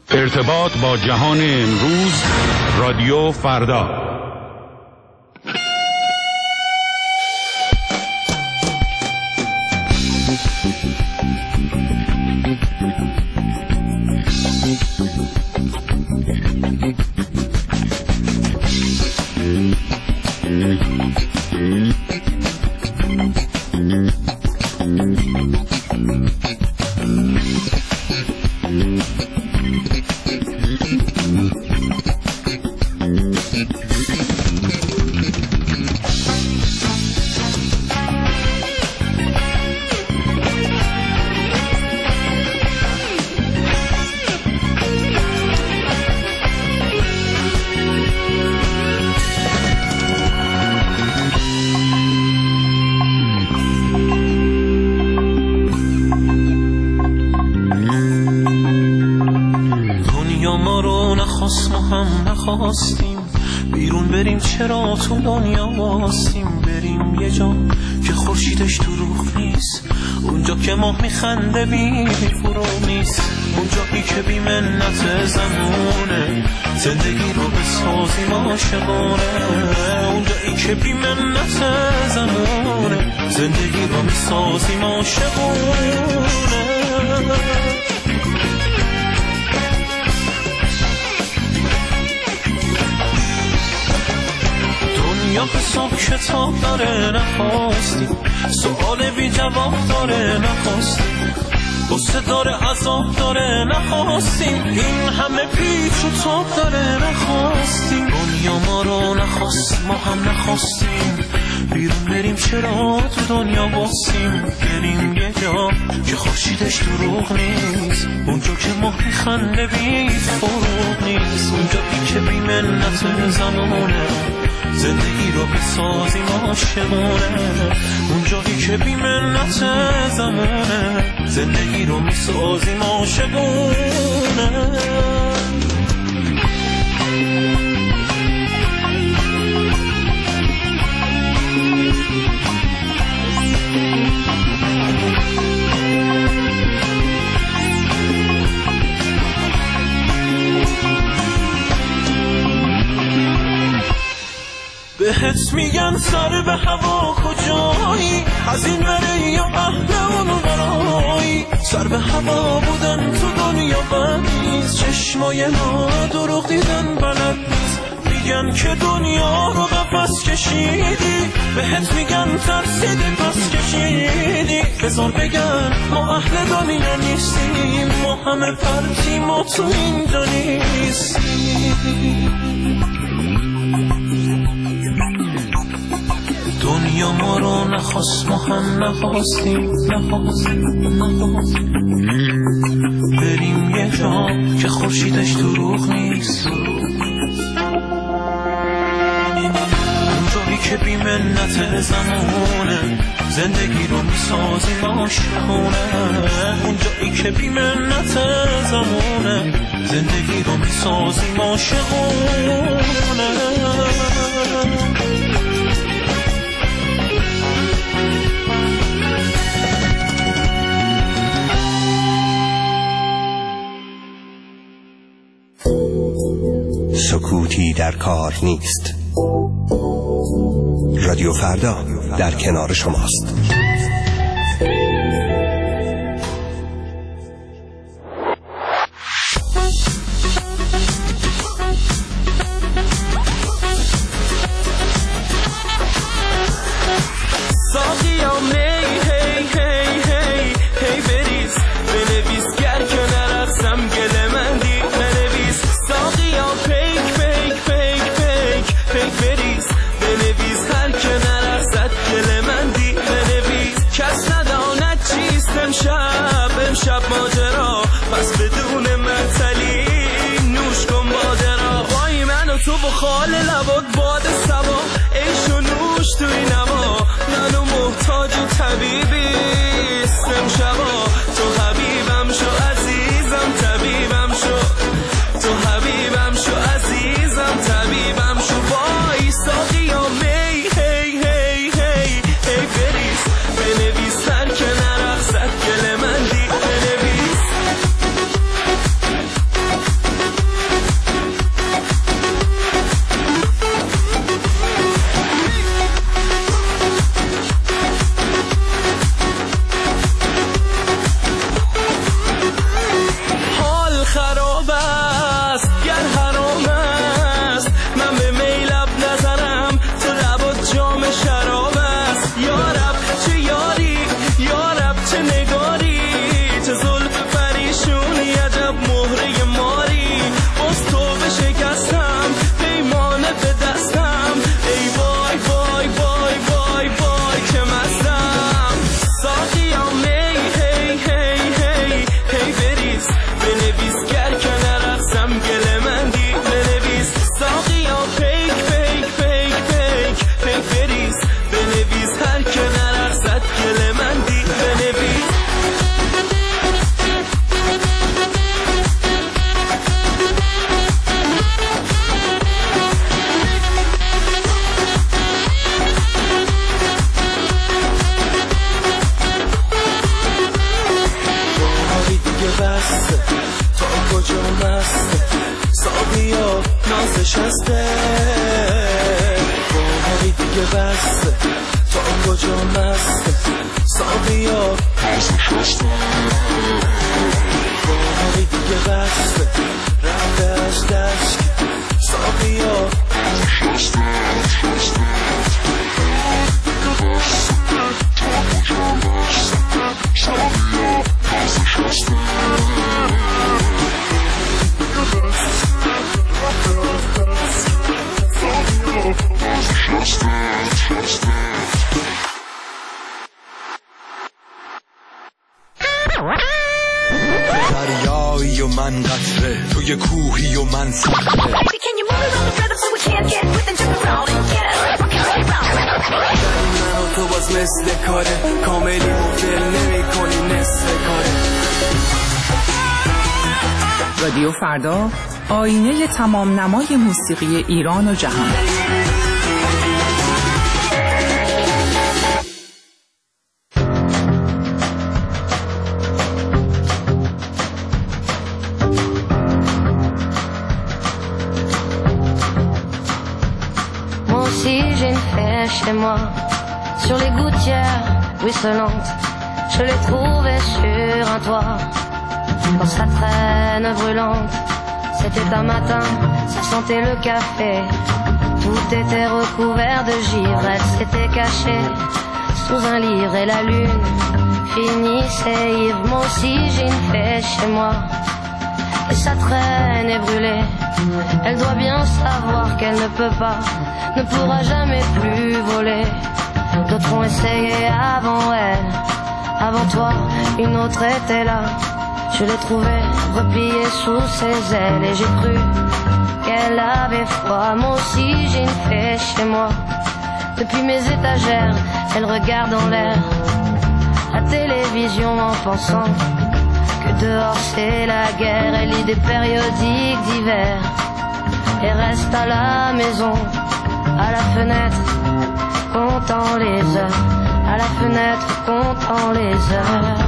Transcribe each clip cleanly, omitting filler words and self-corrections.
ارتباط با جهان امروز، رادیو فردا. بیرون بریم چرا تو دنیا واسیم، بریم یه جا که خورشیدش تو روح نیست، اونجا که ماه میخنده بی فرو نیست، اونجایی که بی منت زمونه زندگی رو بسازیم عاشقانه، اونجایی که بی منت زمونه زندگی رو میسازیم عاشقانه. یا حساب کتاب داره نخواستیم، سؤال بی جواب داره نخواستیم، قصه داره عذاب داره نخواستیم، این همه پیچ و تاب داره نخواستیم، دنیا ما رو نخواست ما هم نخواستیم، بیرون بریم چرا تو دنیا باسیم، بریم یه جا که خورشیدش دروغ نیست، اونجا که ماه میخنده بی فروغ نیست، اونجایی که بی منت زمانه زندگی رو بسازیم عاشقانه، اونجایی که بی منت زمانه زندگی رو میسازیم عاشقانه. بهت میگن سر به هوا کجایی، از این بره یا اهل اون برایی، سر به هوا بودن تو دنیا بد نیست، چشمای ما دروغ دیدن بلد نیست، میگن که دنیا رو قفس کشیدی، بهت میگن ترسیدی پس کشیدی، بذار بگن ما اهل دنیا نیستیم، ما همه پرتیم ما تو اینجا نیستیم. دنیا ما رو نخواست ما هم نخواستیم، بریم یه جا که خورشیدش دروغ نیست، اونجایی که بی منت زمانه زندگی رو میسازیم عاشقانه، اونجایی که بی منت زمانه زندگی رو میسازیم عاشقانه. سکوتی در کار نیست. رادیو فردا در کنار شماست. امشب ماجرا پس بدون معطلی نوش کن باده را، وای من و تو با خال لبات باد سبا، عیش و نوش توی نما، منو محتاج طبیبی امشبا، تو حبیبم شو عزیزم طبیبم شو، تو حبیبم شو عزیزم طبیبم شو، وای ساقیا می هی هی هی هی بریز بنویس سر که نرقصد گل من دی بنویس. بسته تا کجا مسته ساقیا نازش هسته باقی دیگه بسته تا کجا مسته ساقیا نازش هسته باقی دیگه بسته رفتش دشت ساقیا نازش هسته دریایی و من قطره توی کوهی و من صخره من و تو باز مثل کاره کاملی مفل نمی کنی نصف کاره. رادیو فردا، آینه تمام نمای موسیقی ایران و جهان. Chez moi, sur les gouttières ruisselantes, je l'ai trouvé sur un toit, dans sa traîne brûlante. C'était un matin, ça sentait le café, tout était recouvert de givre. Elle s'était cachée sous un livre et la lune finissait ivre. Moi aussi j'ai une fée chez moi, et sa traîne est brûlée. Elle doit bien savoir qu'elle ne peut pas, ne pourra jamais plus voler. D'autres ont essayé avant elle, avant toi, une autre était là. Je l'ai trouvée repliée sous ses ailes et j'ai cru qu'elle avait froid. Moi aussi j'ai une fée chez moi, depuis mes étagères, elle regarde en l'air la télévision en pensant que dehors c'est la guerre. Elle lit des périodiques d'hiver et reste à la maison, à la fenêtre, comptant les heures, à la fenêtre, comptant les heures.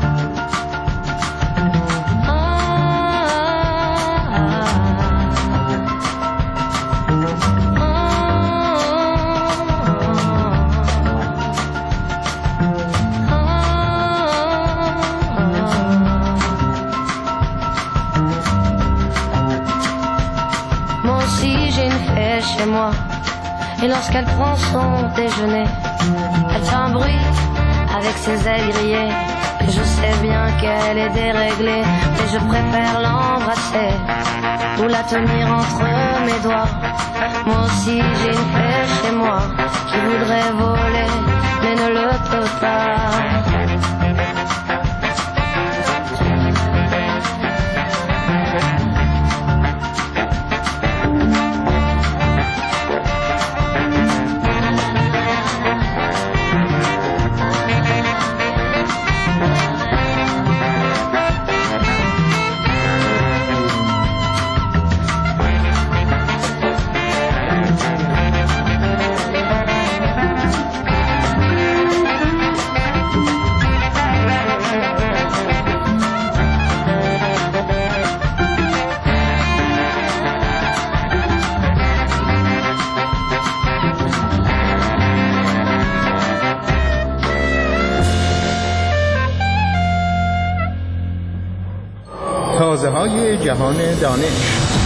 Moi aussi j'ai une fée chez moi, et lorsqu'elle prend son déjeuner, elle fait un bruit avec ses ailes grillées. Et je sais bien qu'elle est déréglée, mais je préfère l'embrasser ou la tenir entre mes doigts. Moi aussi j'ai une fée chez moi qui voudrait voler, mais ne le peut pas. تازه‌های جهان دانش.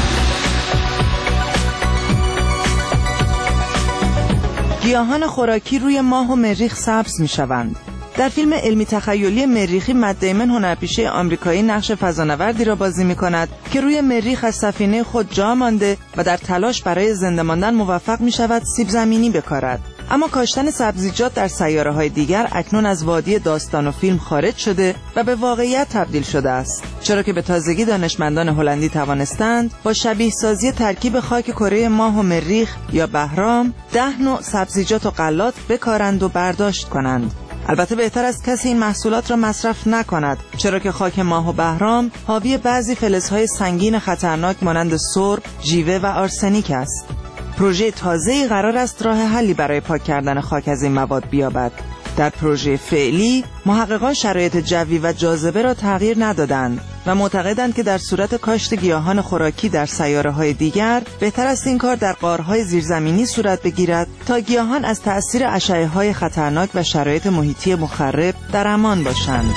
گیاهان خوراکی روی ماه و مریخ سبز می‌شوند. در فیلم علمی تخیلی مریخی مت دیمن هنرپیشه آمریکایی نقش فضانوردی را بازی می‌کند که روی مریخ از سفینه خود جا مانده و در تلاش برای زنده ماندن موفق می‌شود سیب زمینی بکارد. اما کاشتن سبزیجات در سیاره‌های دیگر اکنون از وادی داستان و فیلم خارج شده و به واقعیت تبدیل شده است، چرا که به تازگی دانشمندان هلندی توانستند با شبیه سازی ترکیب خاک کره ماه و مریخ یا بهرام 10 نوع سبزیجات و غلات بکارند و برداشت کنند. البته بهتر است کسی این محصولات را مصرف نکند، چرا که خاک ماه و بهرام حاوی بعضی فلزهای سنگین خطرناک مانند سرب، ژیوه و آرسنیک است. پروژه تازه‌ای قرار است راه حلی برای پاک کردن خاک از این مواد بیابد. در پروژه فعلی محققان شرایط جوی و جاذبه را تغییر ندادند، و معتقدند که در صورت کاشت گیاهان خوراکی در سیاره‌های دیگر بهتر است این کار در غارهای زیرزمینی صورت بگیرد تا گیاهان از تأثیر اشعه‌های خطرناک و شرایط محیطی مخرب در امان باشند.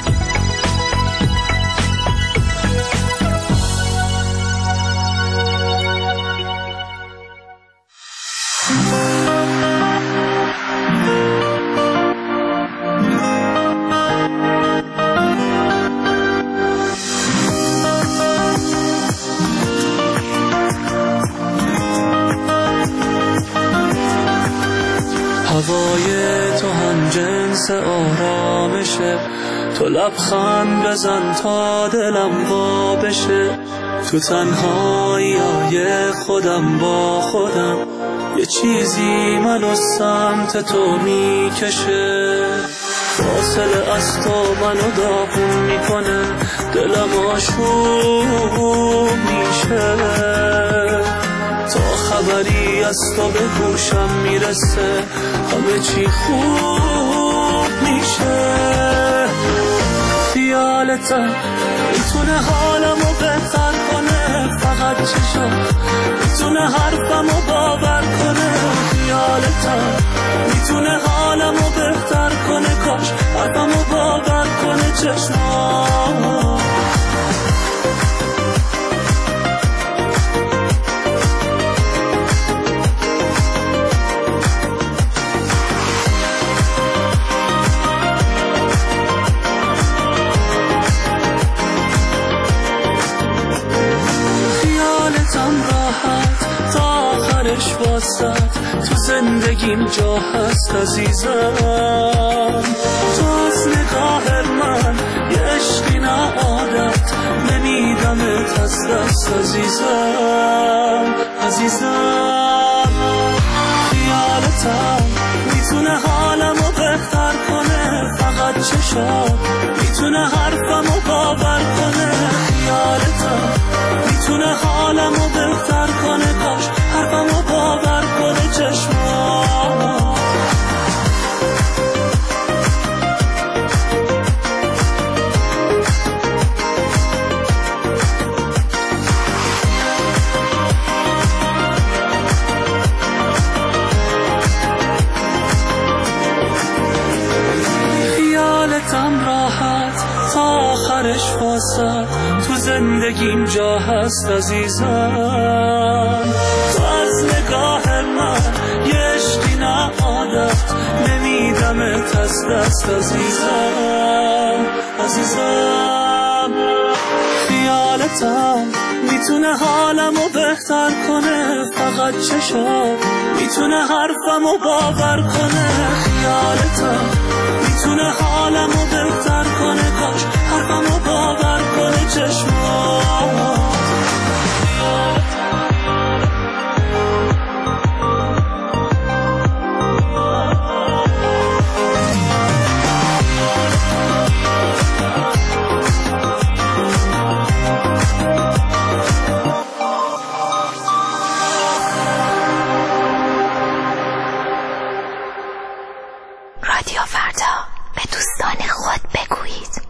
هوای تو هم جنس آرامشه، تو لبخند بزن تا دلم وا بشه، تو تنهایی خودم با خودم یه چیزی منو سمت تو میکشه، فاصله از تو منو داغون میکنه، دلم آشوب میشه، تا خبری از تو به گوشم میرسه همه چی خوب میشه. خیالتم میتونه حالمو بهتر کنه، فقط چشم میتونه حرفمو باور کنه، خیالتم میتونه حالمو بهتر کنه، کاش حرفمو باور کنه چشمام. واسط تو زندگیم جا هست عزیزم، تو از نگاه من یه عشقی نه عادت، نمیدمت از دست عزیزم، عزیزم. خیالتم میتونه حالمو بهتر کنه، فقط چشم میتونه حرفمو باور کنه، خیالتم میتونه حالمو بهتر کنه، کاش حرفمو باور کنه چشمام. خیالتم راحت تا آخرش واسط، تو زندگیم جا هست عزیزم، تو از نگاه من یه عشقی نه عادت، نمیدمت از دست عزیزم، عزیزم. خیالتم میتونه حالمو بهتر کنه، فقط چشم میتونه حرفمو باور کنه، خیالتم میتونه حالمو بهتر کنه، کاش حرفمو باور کنه چشمام. رادیو فردا، به دوستان خود بگویید.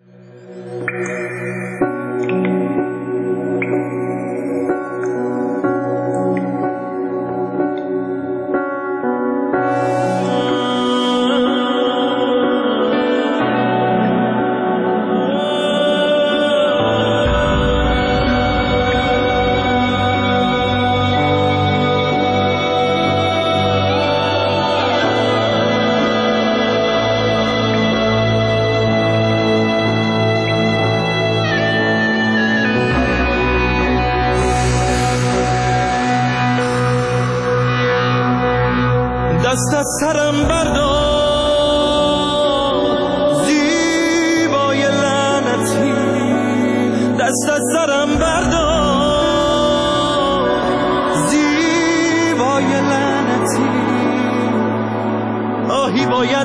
دست از سرم بردار زیبای لعنتی، دست از سرم بردار زیبای لعنتی، آهی باید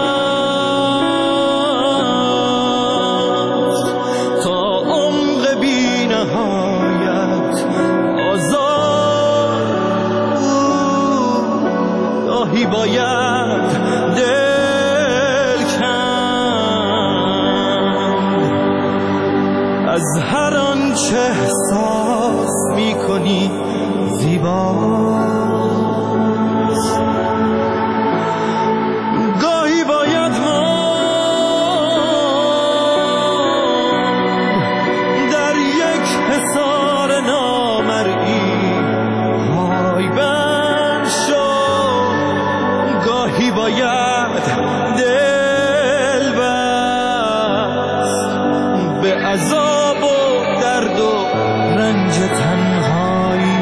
رفت تا عمق بی نهایت آزاد، آهی باید دل کند از هر آنچه احساس میکنی زیباست. گاهی باید ما در یک حصار نامرئی پای بند شو، گاهی باید دل بست به عذاب و درد و رنج تنهایی.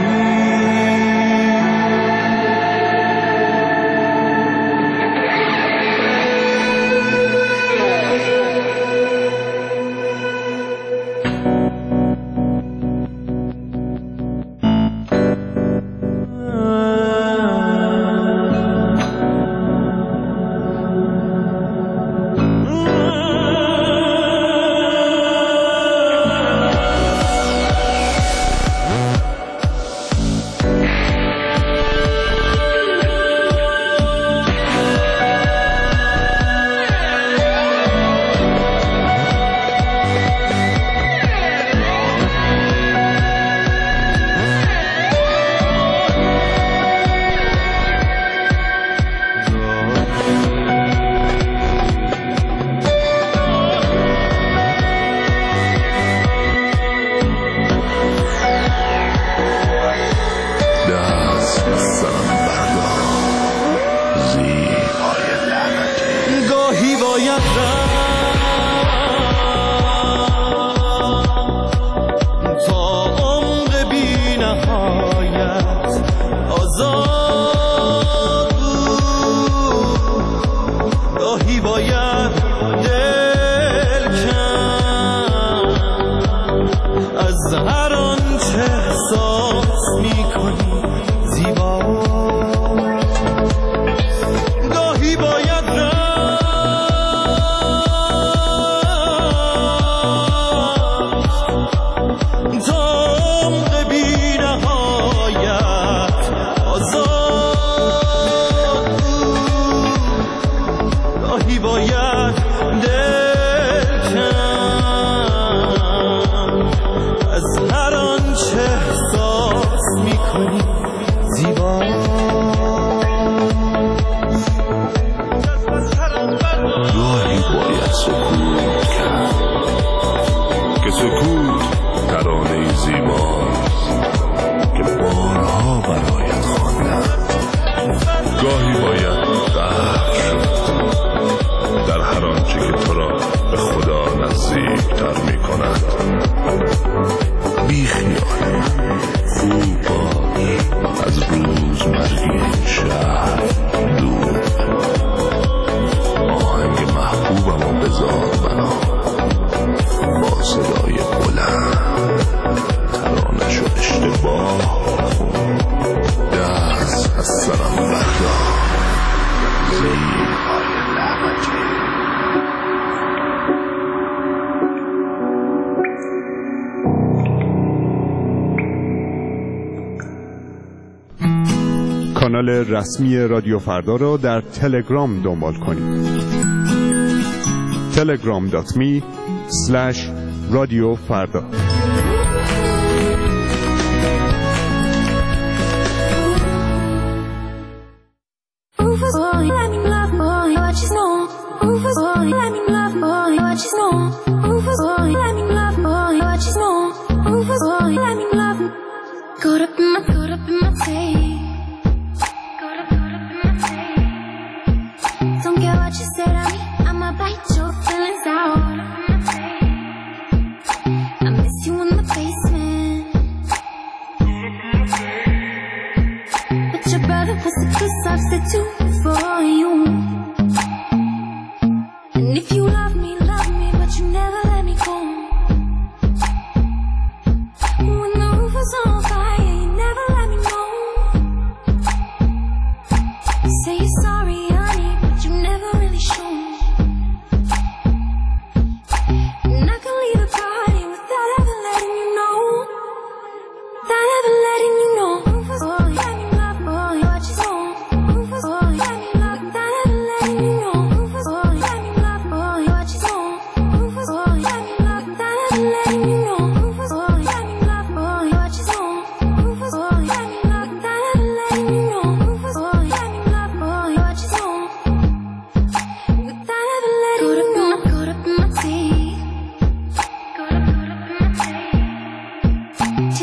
کانال رسمی رادیو فردا را در تلگرام دنبال کنید. telegram.me/رادیوفردا. Letting you know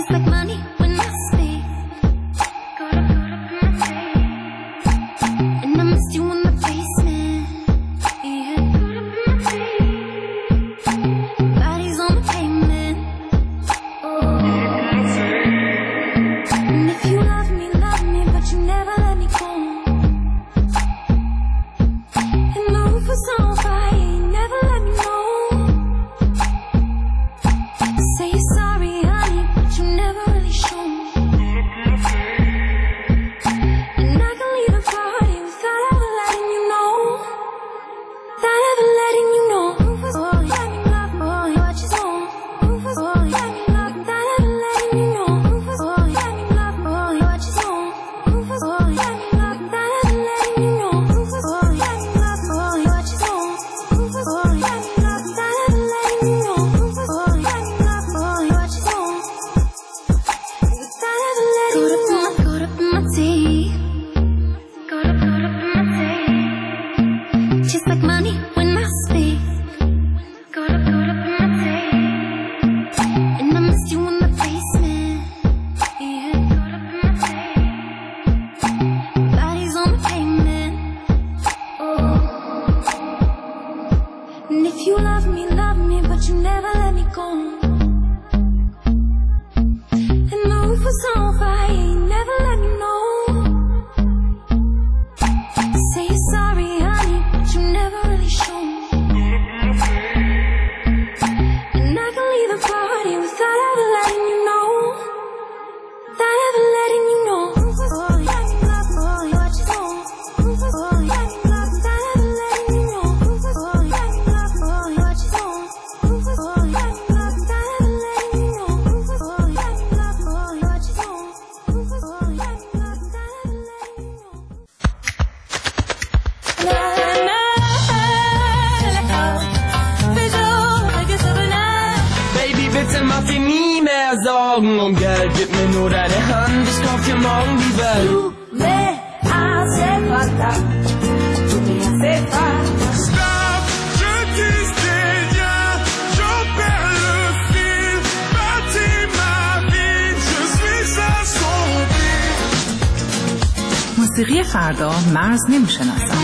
Just like money when I speak. And I missed you in the basement. Yeah. Bodies on the pavement. And if you love me, but you never let me go. And the roof was on fire, you never let me know. Say you're sorry, honey, but you never really show me. And I can leave the party without ever letting you know. Without ever letting you know. Rufus, oh, let me love, boy, what you on. Rufus, oh, let me love, without ever letting you know. Rufus, oh, let me love, boy, what you on. Rufus, oh, let me love, without ever letting you know. Rufus, oh, let me love, boy, what you on. Rufus, oh, let me love, without ever letting you know. Rufus, oh, let me love, boy, what you on. Without ever letting you know. Caught up in my tea. Caught up in my tea. Just like money when I speak. Caught up in my tea. And I missed you in the basement. Yeah. Caught up in my tea. Bodies on the pavement. Oh. And if you love me, but you never let me go. And the roof was on fire, you never let me know. Say you're sorry, honey, but you never really show me. And I can leave the party without ever letting you know. Without ever letting you know. Rufus, oh, let me love, boy, what you on. Rufus, oh, let me love, without ever letting you know. Rufus, oh, let me love, boy, what you on. Rufus, oh, let me love, without ever letting you know. Rufus, oh, let me love, boy, what you on. Rufus, oh, let me love, without ever letting you know. Baby, bitte mach dir nie mehr Sorgen um Geld. Gib mir nur deine Hand, ich kauf dir morgen die Welt. Tu me hace falta. Tu me hace falta. Stop, je disais rien, j'en perds le fil. Bâtis ma vie, je suis assombri. موسیقی فردا مرز نمیشناسد.